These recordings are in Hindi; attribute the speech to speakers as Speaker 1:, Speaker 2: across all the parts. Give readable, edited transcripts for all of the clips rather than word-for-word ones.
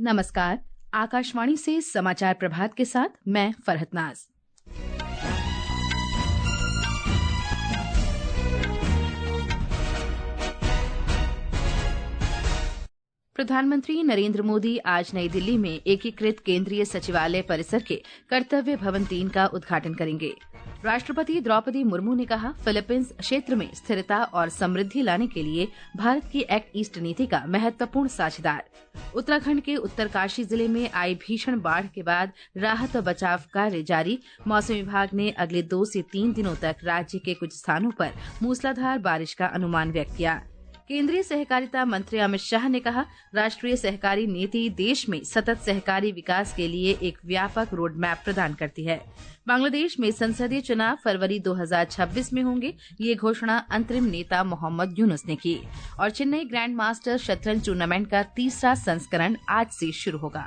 Speaker 1: नमस्कार। आकाशवाणी से समाचार प्रभात के साथ मैं फरहत नाज। प्रधानमंत्री नरेंद्र मोदी आज नई दिल्ली में एकीकृत केंद्रीय सचिवालय परिसर के कर्तव्य भवन 3 का उद्घाटन करेंगे। राष्ट्रपति द्रौपदी मुर्मू ने कहा, फिलीपींस क्षेत्र में स्थिरता और समृद्धि लाने के लिए भारत की एक्ट ईस्ट नीति का महत्वपूर्ण साझेदार। उत्तराखंड के उत्तरकाशी जिले में आई भीषण बाढ़ के बाद राहत और बचाव कार्य जारी। मौसम विभाग ने अगले 2 से 3 दिनों तक राज्य के कुछ स्थानों पर मूसलाधार बारिश का अनुमान व्यक्त किया। केंद्रीय सहकारिता मंत्री अमित शाह ने कहा, राष्ट्रीय सहकारी नीति देश में सतत सहकारी विकास के लिए एक व्यापक रोड मैप प्रदान करती है। बांग्लादेश में संसदीय चुनाव फरवरी 2026 में होंगे, ये घोषणा अंतरिम नेता मोहम्मद यूनुस ने की। और चेन्नई ग्रैंड मास्टर शतरंज टूर्नामेंट का 3रा संस्करण आज से शुरू होगा।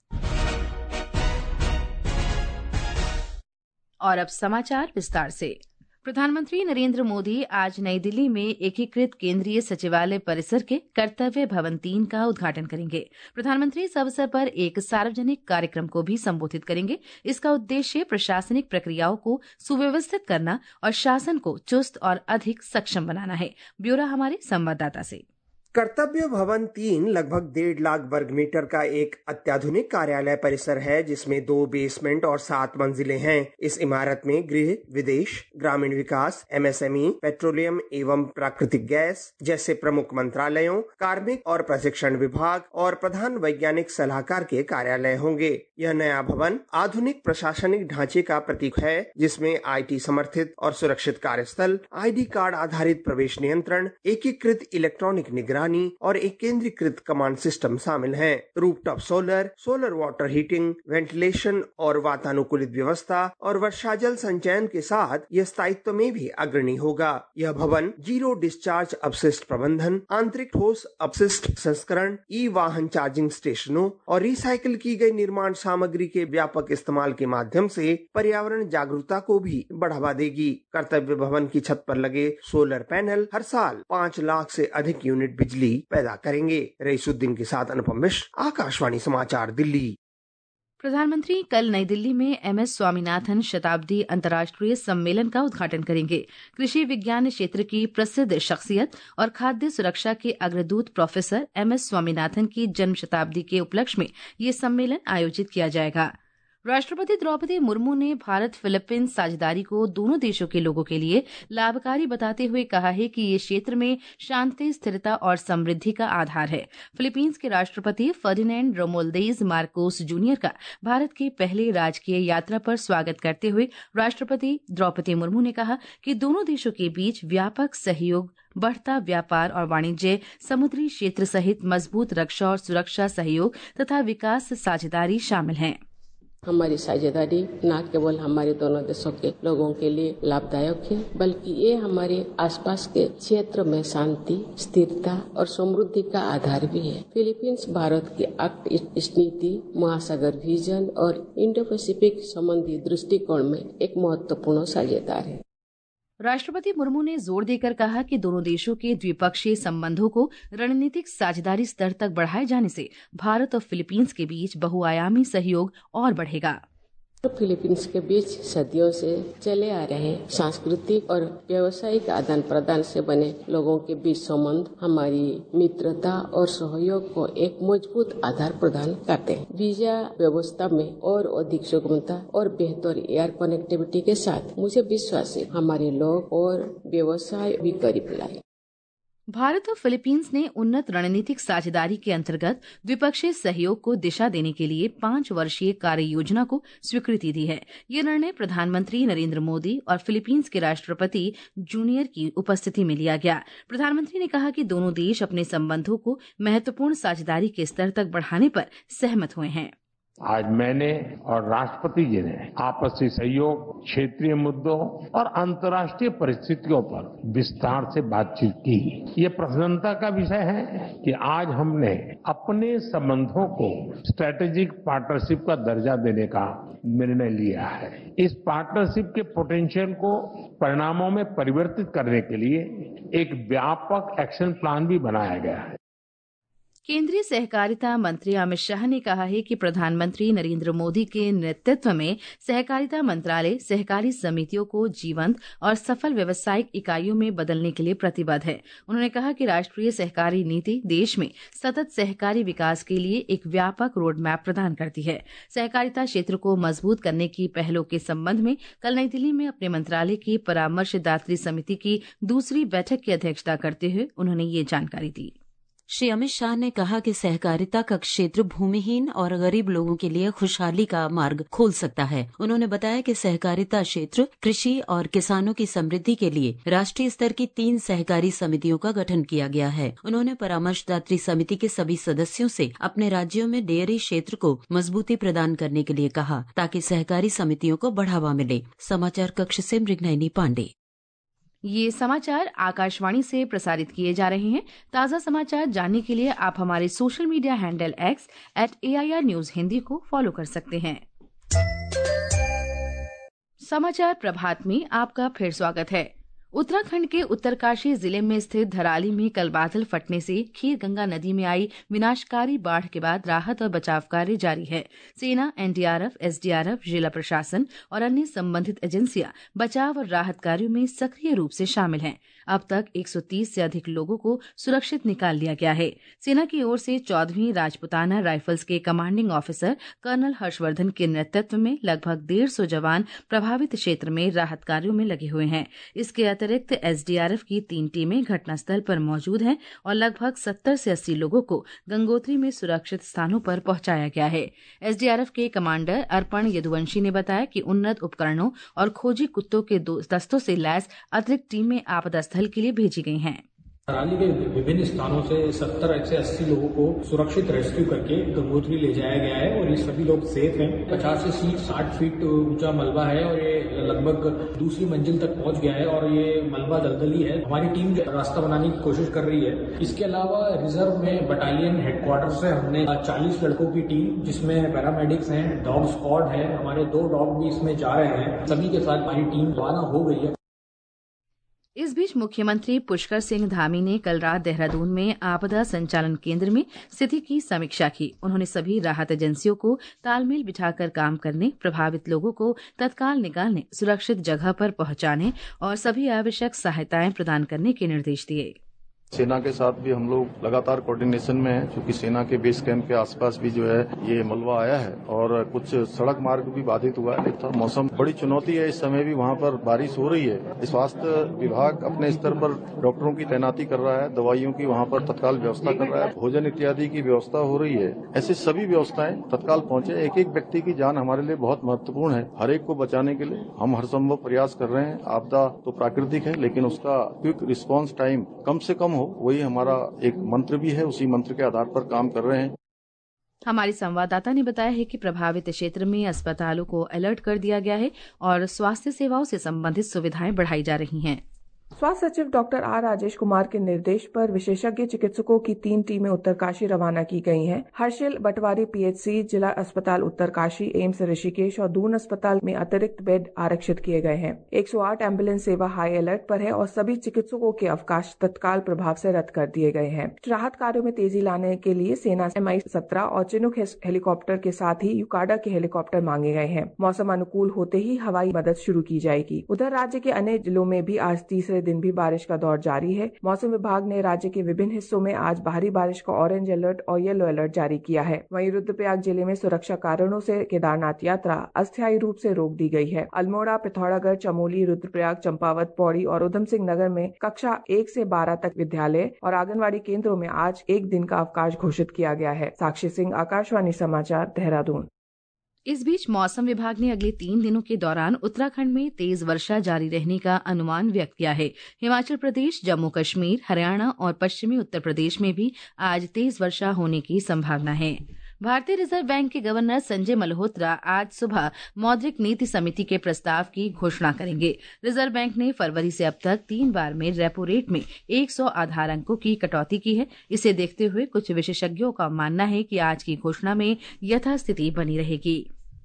Speaker 1: और अब समाचार विस्तार से। प्रधानमंत्री नरेंद्र मोदी आज नई दिल्ली में एकीकृत केंद्रीय सचिवालय परिसर के कर्तव्य भवन 3 का उद्घाटन करेंगे। प्रधानमंत्री इस अवसर पर एक सार्वजनिक कार्यक्रम को भी संबोधित करेंगे। इसका उद्देश्य प्रशासनिक प्रक्रियाओं को सुव्यवस्थित करना और शासन को चुस्त और अधिक सक्षम बनाना है। ब्यौरा हमारे संवाददाता से।
Speaker 2: कर्तव्य भवन 3 लगभग 1.5 लाख वर्ग मीटर का एक अत्याधुनिक कार्यालय परिसर है, जिसमें 2 बेसमेंट और 7 मंजिलें हैं। इस इमारत में गृह, विदेश, ग्रामीण विकास, एमएसएमई, पेट्रोलियम एवं प्राकृतिक गैस जैसे प्रमुख मंत्रालयों, कार्मिक और प्रशिक्षण विभाग और प्रधान वैज्ञानिक सलाहकार के कार्यालय होंगे। यह नया भवन आधुनिक प्रशासनिक ढांचे का प्रतीक है, जिसमें आईटी समर्थित और सुरक्षित कार्यस्थल, आईडी कार्ड आधारित प्रवेश नियंत्रण, एकीकृत इलेक्ट्रॉनिक निगरानी और एक केंद्रीकृत कमांड सिस्टम शामिल हैं। Rooftop solar water heating, ventilation और वातानुकूलित व्यवस्था और वर्षा जल संचयन के साथ यह स्थायित्व में भी अग्रणी होगा। यह भवन जीरो डिस्चार्ज अपशिष्ट प्रबंधन, आंतरिक ठोस अपशिष्ट संस्करण, ई वाहन चार्जिंग स्टेशनों और रिसाइकिल की गई निर्माण सामग्री के व्यापक इस्तेमाल के माध्यम से पर्यावरण जागरूकता को भी बढ़ावा देगी। कर्तव्य भवन की छत पर लगे सोलर पैनल हर साल 5 लाख से अधिक यूनिट बिजली पैदा करेंगे। रईसुद्दीन के साथ अनुपम मिश्र, आकाशवाणी समाचार, दिल्ली।
Speaker 1: प्रधानमंत्री कल नई दिल्ली में एमएस स्वामीनाथन शताब्दी अंतर्राष्ट्रीय सम्मेलन का उद्घाटन करेंगे। कृषि विज्ञान क्षेत्र की प्रसिद्ध शख्सियत और खाद्य सुरक्षा के अग्रदूत प्रोफेसर एमएस स्वामीनाथन की जन्म शताब्दी के उपलक्ष्य में ये सम्मेलन आयोजित किया जाएगा। राष्ट्रपति द्रौपदी मुर्मू ने भारत फिलीपींस साझेदारी को दोनों देशों के लोगों के लिए लाभकारी बताते हुए कहा है कि ये क्षेत्र में शांति, स्थिरता और समृद्धि का आधार है। फिलीपींस के राष्ट्रपति फर्डिनेंड रोमुल्देज मार्कोस जूनियर का भारत की पहली राजकीय यात्रा पर स्वागत करते हुए राष्ट्रपति द्रौपदी मुर्मू ने कहा कि दोनों देशों के बीच व्यापक सहयोग, बढ़ता व्यापार और वाणिज्य, समुद्री क्षेत्र सहित मजबूत रक्षा और सुरक्षा सहयोग तथा विकास साझेदारी शामिल हैं।
Speaker 3: हमारी साझेदारी न केवल हमारे दोनों देशों के लोगों के लिए लाभदायक है, बल्कि ये हमारे आसपास के क्षेत्र में शांति, स्थिरता और समृद्धि का आधार भी है। फिलीपींस भारत की एक्ट ईस्ट नीति, महासागर विजन और इंडो पैसिफिक संबंधी दृष्टिकोण में एक महत्वपूर्ण साझेदार है।
Speaker 1: राष्ट्रपति मुर्मू ने जोर देकर कहा कि दोनों देशों के द्विपक्षीय संबंधों को रणनीतिक साझेदारी स्तर तक बढ़ाए जाने से भारत और फिलीपींस के बीच बहुआयामी सहयोग और बढ़ेगा।
Speaker 3: फिलीपींस के बीच सदियों से चले आ रहे सांस्कृतिक और व्यावसायिक आदान प्रदान से बने लोगों के बीच संबंध हमारी मित्रता और सहयोग को एक मजबूत आधार प्रदान करते हैं। वीजा व्यवस्था में और अधिक सुगमता और बेहतर एयर कनेक्टिविटी के साथ मुझे विश्वास है हमारे लोग और व्यवसाय भी करीब लाए।
Speaker 1: भारत और फिलीपींस ने उन्नत रणनीतिक साझेदारी के अंतर्गत द्विपक्षीय सहयोग को दिशा देने के लिए 5 वर्षीय कार्य योजना को स्वीकृति दी है। ये निर्णय प्रधानमंत्री नरेंद्र मोदी और फिलीपींस के राष्ट्रपति जूनियर की उपस्थिति में लिया गया। प्रधानमंत्री ने कहा कि दोनों देश अपने संबंधों को महत्वपूर्ण साझेदारी के स्तर तक बढ़ाने पर सहमत हुए हैं।
Speaker 4: आज मैंने और राष्ट्रपति जी ने आपसी सहयोग, क्षेत्रीय मुद्दों और अंतर्राष्ट्रीय परिस्थितियों पर विस्तार से बातचीत की। ये प्रसन्नता का विषय है कि आज हमने अपने संबंधों को स्ट्रेटेजिक पार्टनरशिप का दर्जा देने का निर्णय लिया है। इस पार्टनरशिप के पोटेंशियल को परिणामों में परिवर्तित करने के लिए एक व्यापक एक्शन प्लान भी बनाया गया है।
Speaker 1: केंद्रीय सहकारिता मंत्री अमित शाह ने कहा है कि प्रधानमंत्री नरेंद्र मोदी के नेतृत्व में सहकारिता मंत्रालय सहकारी समितियों को जीवंत और सफल व्यावसायिक इकाइयों में बदलने के लिए प्रतिबद्ध है। उन्होंने कहा कि राष्ट्रीय सहकारी नीति देश में सतत सहकारी विकास के लिए एक व्यापक रोड मैप प्रदान करती है। सहकारिता क्षेत्र को मजबूत करने की पहलों के संबंध में कल नई दिल्ली में अपने मंत्रालय की परामर्शदात्री समिति की दूसरी बैठक की अध्यक्षता करते हुए उन्होंने ये जानकारी दी।
Speaker 5: श्री अमित शाह ने कहा कि सहकारिता का क्षेत्र भूमिहीन और गरीब लोगों के लिए खुशहाली का मार्ग खोल सकता है। उन्होंने बताया कि सहकारिता क्षेत्र कृषि और किसानों की समृद्धि के लिए राष्ट्रीय स्तर की 3 सहकारी समितियों का गठन किया गया है। उन्होंने परामर्शदात्री समिति के सभी सदस्यों से अपने राज्यों में डेयरी क्षेत्र को मजबूती प्रदान करने के लिए कहा ताकि सहकारी समितियों को बढ़ावा मिले। समाचार कक्ष से मृगनयनी पांडे।
Speaker 1: ये समाचार आकाशवाणी से प्रसारित किए जा रहे हैं। ताज़ा समाचार जानने के लिए आप हमारे social media handle X @AIR News Hindi को फॉलो कर सकते हैं। समाचार प्रभात में आपका फिर स्वागत है। उत्तराखंड के उत्तरकाशी जिले में स्थित धराली में कल बादल फटने से खीरगंगा नदी में आई विनाशकारी बाढ़ के बाद राहत और बचाव कार्य जारी है। सेना, NDRF, SDRF, जिला प्रशासन और अन्य संबंधित एजेंसियां बचाव और राहत कार्यों में सक्रिय रूप से शामिल हैं। अब तक 130 से अधिक लोगों को सुरक्षित निकाल लिया गया है। सेना की ओर से 14वीं राजपुताना राइफल्स के कमांडिंग ऑफिसर कर्नल हर्षवर्धन के नेतृत्व में लगभग 150 जवान प्रभावित क्षेत्र में राहत कार्यों में लगे हुए हैं। इसके अतिरिक्त SDRF की 3 टीमें घटनास्थल पर मौजूद हैं और लगभग 70 से 80 लोगों को गंगोत्री में सुरक्षित स्थानों पर पहुंचाया गया है। SDRF के कमांडर अर्पण यदुवंशी ने बताया कि उन्नत उपकरणों और खोजी कुत्तों के दस्तों से लैस अतिरिक्त टीमें आपदा स्थल के लिए भेजी गई हैं।
Speaker 6: धराली के विभिन्न स्थानों से 70 से 80 लोगों को सुरक्षित रेस्क्यू करके गंगोत्री ले जाया गया है और ये सभी लोग सेफ हैं। 50 से 60 फीट ऊंचा मलबा है और ये लगभग दूसरी मंजिल तक पहुंच गया है और ये मलबा दलदली है। हमारी टीम रास्ता बनाने की कोशिश कर रही है। इसके अलावा रिजर्व में बटालियन हेडक्वार्टर से हमने 40 लड़कों की टीम, जिसमें पैरामेडिक्स हैं, डॉग स्क्वाड है, हमारे 2 डॉग भी इसमें जा रहे हैं। सभी के साथ हमारी टीम रवाना हो गई है।
Speaker 1: इस बीच मुख्यमंत्री पुष्कर सिंह धामी ने कल रात देहरादून में आपदा संचालन केंद्र में स्थिति की समीक्षा की। उन्होंने सभी राहत एजेंसियों को तालमेल बिठाकर काम करने, प्रभावित लोगों को तत्काल निकालने, सुरक्षित जगह पर पहुंचाने और सभी आवश्यक सहायताएं प्रदान करने के निर्देश दिए।
Speaker 7: सेना के साथ भी हम लोग लगातार कोऑर्डिनेशन में हैं, क्योंकि सेना के बेस कैंप के आसपास भी जो है ये मलबा आया है और कुछ सड़क मार्ग भी बाधित हुआ है। मौसम बड़ी चुनौती है, इस समय भी वहाँ पर बारिश हो रही है। स्वास्थ्य विभाग अपने स्तर पर डॉक्टरों की तैनाती कर रहा है, दवाइयों की वहाँ पर तत्काल व्यवस्था कर रहा है, भोजन इत्यादि की व्यवस्था हो रही है। ऐसे सभी व्यवस्थाएं तत्काल पहुंचे। एक एक व्यक्ति की जान हमारे लिए बहुत महत्वपूर्ण है। हर एक को बचाने के लिए हम हर संभव प्रयास कर रहे हैं। आपदा तो प्राकृतिक है, लेकिन उसका क्विक रिस्पांस टाइम कम से कम हो, वही हमारा एक मंत्र भी है। उसी मंत्र के आधार पर काम कर रहे हैं।
Speaker 1: हमारे संवाददाता ने बताया है कि प्रभावित क्षेत्र में अस्पतालों को अलर्ट कर दिया गया है और स्वास्थ्य सेवाओं से संबंधित सुविधाएं बढ़ाई जा रही हैं।
Speaker 8: स्वास्थ्य सचिव डॉक्टर आर राजेश कुमार के निर्देश पर विशेषज्ञ चिकित्सकों की 3 टीमें उत्तरकाशी रवाना की गई हैं। हर्षिल बटवारी PHC, जिला अस्पताल उत्तरकाशी, एम्स ऋषिकेश और दून अस्पताल में अतिरिक्त बेड आरक्षित किए गए हैं। 108 एम्बुलेंस सेवा हाई अलर्ट पर है और सभी चिकित्सकों के अवकाश तत्काल प्रभाव से रद्द कर दिए गए हैं। राहत कार्यों में तेजी लाने के लिए सेना Mi-17 और चिनूक हेलीकॉप्टर के साथ ही यूकाडा के हेलीकॉप्टर मांगे गए हैं। मौसम अनुकूल होते ही हवाई मदद शुरू की जाएगी। उधर राज्य के अन्य जिलों में भी आज तीसरे दिन भी बारिश का दौर जारी है। मौसम विभाग ने राज्य के विभिन्न हिस्सों में आज भारी बारिश का ऑरेंज अलर्ट और येलो अलर्ट जारी किया है। वहीं रुद्रप्रयाग जिले में सुरक्षा कारणों से केदारनाथ यात्रा अस्थायी रूप से रोक दी गई है। अल्मोड़ा, पिथौरागढ़, चमोली, रुद्रप्रयाग, चंपावत, पौड़ी और उधम सिंह नगर में कक्षा 1 से 12 तक विद्यालय और आंगनबाड़ी केंद्रों में आज 1 दिन का अवकाश घोषित किया गया है। साक्षी सिंह, आकाशवाणी समाचार, देहरादून।
Speaker 1: इस बीच मौसम विभाग ने अगले 3 दिनों के दौरान उत्तराखंड में तेज वर्षा जारी रहने का अनुमान व्यक्त किया है। हिमाचल प्रदेश, जम्मू कश्मीर, हरियाणा और पश्चिमी उत्तर प्रदेश में भी आज तेज वर्षा होने की संभावना है। भारतीय रिजर्व बैंक के गवर्नर संजय मल्होत्रा आज सुबह मौद्रिक नीति समिति के प्रस्ताव की घोषणा करेंगे। रिजर्व बैंक ने फरवरी से अब तक 3 बार में रेपो रेट में 100 आधार अंकों की कटौती की है। इसे देखते हुए कुछ विशेषज्ञों का मानना है कि आज की घोषणा में यथास्थिति बनी रहेगी।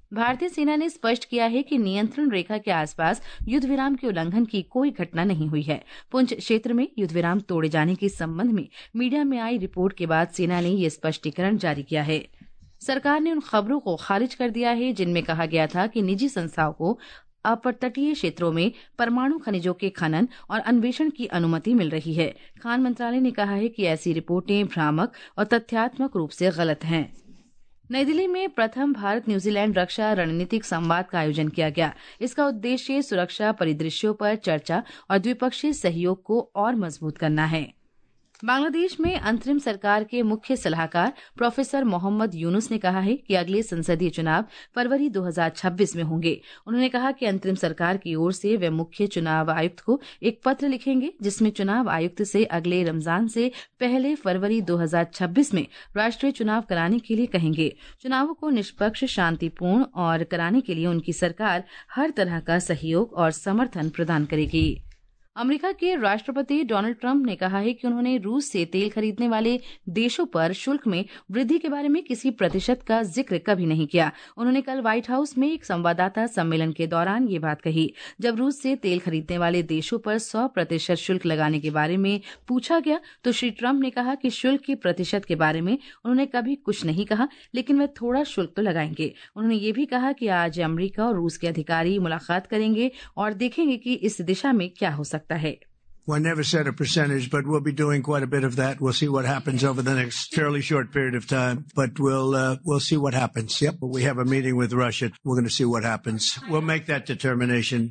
Speaker 1: भारतीय सेना ने स्पष्ट किया है कि नियंत्रण रेखा के आसपास युद्ध विराम के उल्लंघन की कोई घटना नहीं हुई है। पुंछ क्षेत्र में युद्ध विराम तोड़े जाने के संबंध में मीडिया में आई रिपोर्ट के बाद सेना ने ये स्पष्टीकरण जारी किया है। सरकार ने उन खबरों को खारिज कर दिया है जिनमें कहा गया था कि निजी संस्थाओं को अपतटीय क्षेत्रों में परमाणु खनिजों के खनन और अन्वेषण की अनुमति मिल रही है। खान मंत्रालय ने कहा है कि ऐसी रिपोर्टें भ्रामक और तथ्यात्मक रूप से गलत हैं। नई दिल्ली में प्रथम भारत न्यूजीलैंड रक्षा रणनीतिक संवाद का आयोजन किया गया। इसका उद्देश्य सुरक्षा परिदृश्यों पर चर्चा और द्विपक्षीय सहयोग को और मजबूत करना है। बांग्लादेश में अंतरिम सरकार के मुख्य सलाहकार प्रोफेसर मोहम्मद यूनुस ने कहा है कि अगले संसदीय चुनाव फरवरी 2026 में होंगे। उन्होंने कहा कि अंतरिम सरकार की ओर से वे मुख्य चुनाव आयुक्त को एक पत्र लिखेंगे जिसमें चुनाव आयुक्त से अगले रमजान से पहले फरवरी 2026 में राष्ट्रीय चुनाव कराने के लिए कहेंगे। चुनावों को निष्पक्ष, शांतिपूर्ण और कराने के लिए उनकी सरकार हर तरह का सहयोग और समर्थन प्रदान करेगी। अमेरिका के राष्ट्रपति डोनाल्ड ट्रंप ने कहा है कि उन्होंने रूस से तेल खरीदने वाले देशों पर शुल्क में वृद्धि के बारे में किसी प्रतिशत का जिक्र कभी नहीं किया। उन्होंने कल व्हाइट हाउस में एक संवाददाता सम्मेलन के दौरान ये बात कही। जब रूस से तेल खरीदने वाले देशों पर 100% शुल्क लगाने के बारे में पूछा गया तो श्री ट्रंप ने कहा कि शुल्क के प्रतिशत के बारे में उन्होंने कभी कुछ नहीं कहा, लेकिन वे थोड़ा शुल्क तो लगाएंगे। उन्होंने ये भी कहा कि आज अमेरिका और रूस के अधिकारी मुलाकात करेंगे और देखेंगे कि इस दिशा में क्या हो सकता है।
Speaker 9: I never said a percentage, but we'll be doing quite a bit of that. We'll see what happens over the next fairly short period of time, but we'll see what happens. Yep, we have a meeting with Russia. We're going to see what happens. We'll make that determination.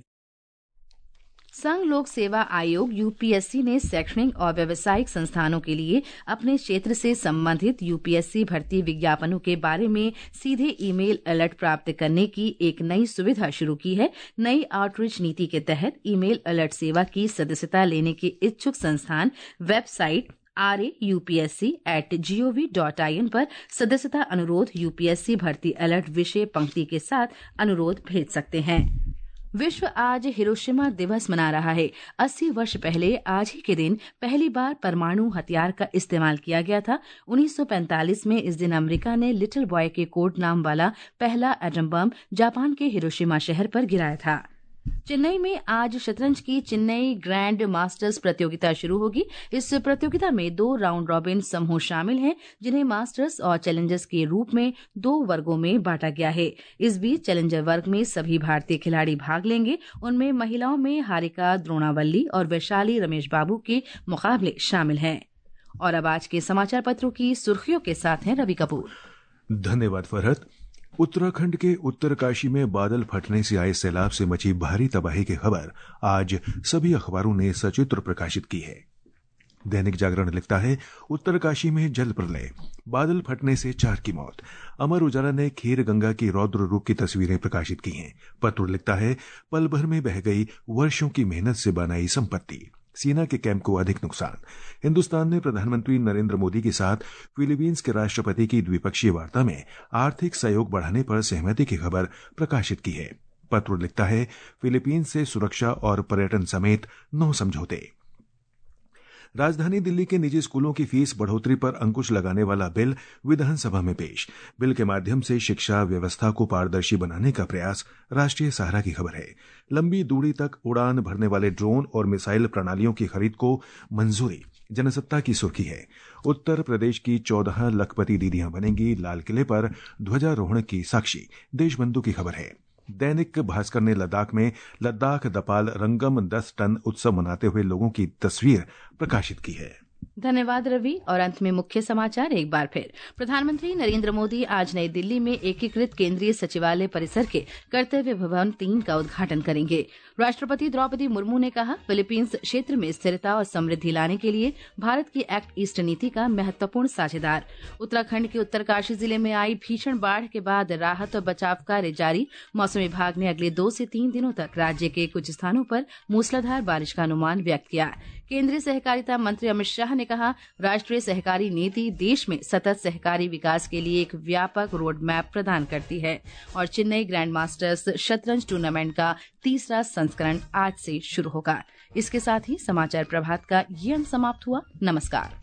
Speaker 1: संघ लोक सेवा आयोग यूपीएससी ने शैक्षणिक और व्यावसायिक संस्थानों के लिए अपने क्षेत्र से संबंधित यूपीएससी भर्ती विज्ञापनों के बारे में सीधे ईमेल अलर्ट प्राप्त करने की एक नई सुविधा शुरू की है। नई आउटरीच नीति के तहत ईमेल अलर्ट सेवा की सदस्यता लेने के इच्छुक संस्थान वेबसाइट raupsc@gov.in पर सदस्यता अनुरोध यूपीएससी भर्ती अलर्ट विषय पंक्ति के साथ अनुरोध भेज सकते हैं। विश्व आज हिरोशिमा दिवस मना रहा है। 80 वर्ष पहले आज ही के दिन पहली बार परमाणु हथियार का इस्तेमाल किया गया था। 1945 में इस दिन अमेरिका ने लिटिल बॉय के कोड नाम वाला पहला एटम बम जापान के हिरोशिमा शहर पर गिराया था। चेन्नई में आज शतरंज की चेन्नई ग्रैंड मास्टर्स प्रतियोगिता शुरू होगी। इस प्रतियोगिता में 2 राउंड रॉबिन समूह शामिल हैं, जिन्हें मास्टर्स और चैलेंजर्स के रूप में 2 वर्गों में बांटा गया है। इस बीच चैलेंजर वर्ग में सभी भारतीय खिलाड़ी भाग लेंगे। उनमें महिलाओं में हारिका द्रोणावल्ली और वैशाली रमेश बाबू के मुकाबले शामिल हैं। और अब आज के समाचार पत्रों की सुर्खियों के साथ हैं रवि कपूर।
Speaker 10: धन्यवाद फरहत। उत्तराखंड के उत्तरकाशी में बादल फटने से आए सैलाब से मची भारी तबाही की खबर आज सभी अखबारों ने सचित्र प्रकाशित की है। दैनिक जागरण लिखता है, उत्तरकाशी में जल प्रलय, बादल फटने से 4 की मौत। अमर उजाला ने खीर गंगा की रौद्र रूप की तस्वीरें प्रकाशित की हैं। पत्र लिखता है, पल भर में बह गई वर्षों की मेहनत से बनाई संपत्ति, सेना के कैंप को अधिक नुकसान। हिंदुस्तान ने प्रधानमंत्री नरेंद्र मोदी के साथ फिलीपींस के राष्ट्रपति की द्विपक्षीय वार्ता में आर्थिक सहयोग बढ़ाने पर सहमति की खबर प्रकाशित की है। पत्र लिखता है, फिलीपींस से सुरक्षा और पर्यटन समेत 9 समझौते। राजधानी दिल्ली के निजी स्कूलों की फीस बढ़ोतरी पर अंकुश लगाने वाला बिल विधानसभा में पेश। बिल के माध्यम से शिक्षा व्यवस्था को पारदर्शी बनाने का प्रयास राष्ट्रीय सहारा की खबर है। लंबी दूरी तक उड़ान भरने वाले ड्रोन और मिसाइल प्रणालियों की खरीद को मंजूरी, जनसत्ता की सुर्खी है। उत्तर प्रदेश की 14 लखपति दीदियां बनेंगी लाल किले पर ध्वजारोहण की साक्षी, देशबंधु की खबर है। दैनिक भास्कर ने लद्दाख में लद्दाख दपाल रंगम 10 टन उत्सव मनाते हुए लोगों की तस्वीर प्रकाशित की है।
Speaker 1: धन्यवाद रवि। और अंत में मुख्य समाचार एक बार फिर। प्रधानमंत्री नरेंद्र मोदी आज नई दिल्ली में एकीकृत केंद्रीय सचिवालय परिसर के कर्तव्य भवन 3 का उद्घाटन करेंगे। राष्ट्रपति द्रौपदी मुर्मू ने कहा, फिलीपींस क्षेत्र में स्थिरता और समृद्धि लाने के लिए भारत की एक्ट ईस्ट नीति का महत्वपूर्ण साझेदार। उत्तराखंड के उत्तरकाशी जिले में आई भीषण बाढ़ के बाद राहत और बचाव कार्य जारी। मौसम विभाग ने अगले 2 से 3 दिनों तक राज्य के कुछ स्थानों पर मूसलाधार बारिश का अनुमान व्यक्त किया। केंद्रीय सहकारिता मंत्री अमित शाह ने कहा, राष्ट्रीय सहकारी नीति देश में सतत सहकारी विकास के लिए एक व्यापक रोड मैप प्रदान करती है। और चेन्नई ग्रैंड मास्टर्स शतरंज टूर्नामेंट का 3रा संस्करण आज से शुरू होगा। इसके साथ ही समाचार प्रभात का ये अंक समाप्त हुआ। नमस्कार।